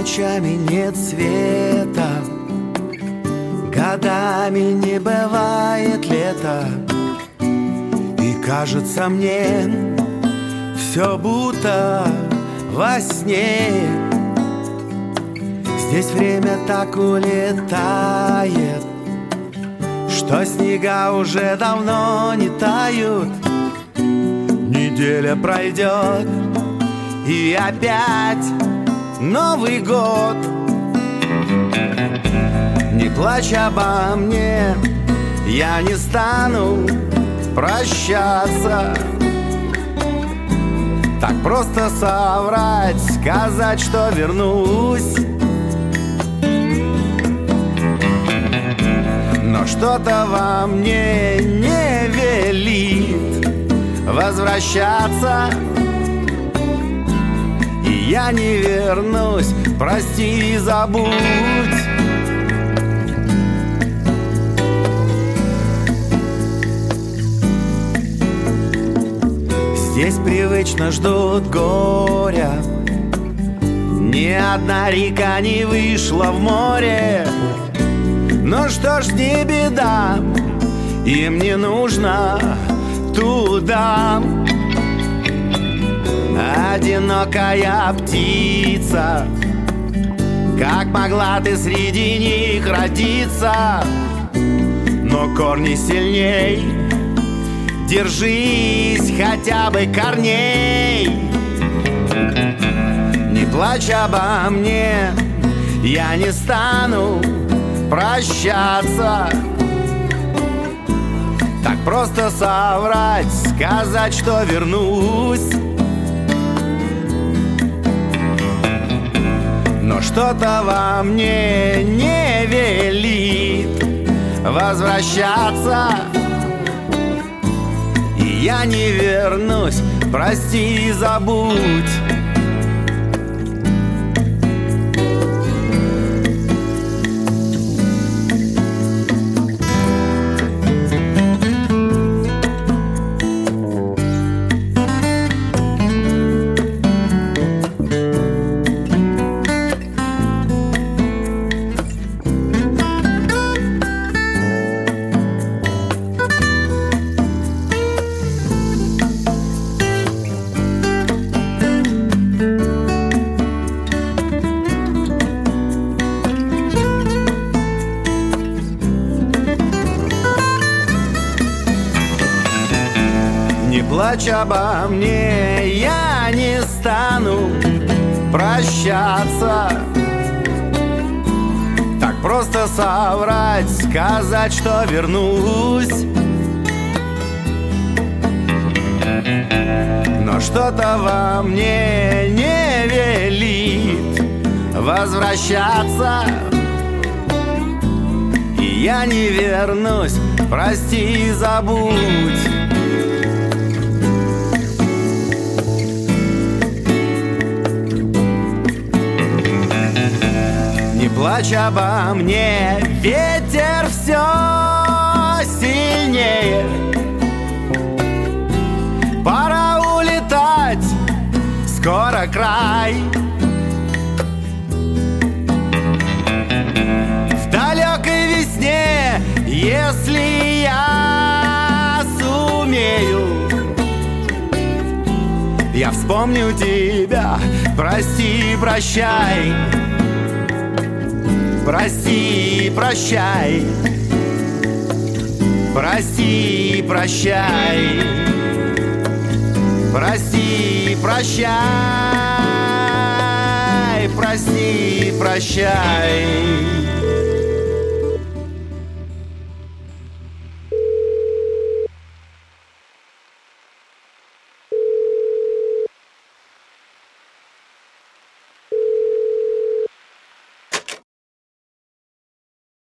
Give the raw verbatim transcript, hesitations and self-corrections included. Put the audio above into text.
Ночами нет света, годами не бывает лета. И кажется мне, все будто во сне. Здесь время так улетает, что снега уже давно не тают. Неделя пройдет, и опять Новый год. Не плачь обо мне, я не стану прощаться. Так просто соврать, сказать, что вернусь. Но что-то во мне не велит возвращаться. И я не вернусь, прости и забудь. Здесь привычно ждут горя, ни одна река не вышла в море. Ну что ж, не беда, им не нужно туда. Одинокая птица, как могла ты среди них родиться? Но корни сильней, держись хотя бы корней. Не плачь обо мне, я не стану прощаться. Так просто соврать, сказать, что вернусь. Но что-то во мне не велит возвращаться. И я не вернусь, прости и забудь. Не плачь обо мне, я не стану прощаться. Так просто соврать, сказать, что вернусь. Но что-то во мне не велит возвращаться. И я не вернусь, прости и забудь. Не плачь обо мне, ветер все сильнее. Пора улетать, скоро край. В далекой весне, если я сумею, я вспомню тебя, прости, прощай. Прости, прощай, прости, прощай, прости, прощай, прости, прощай.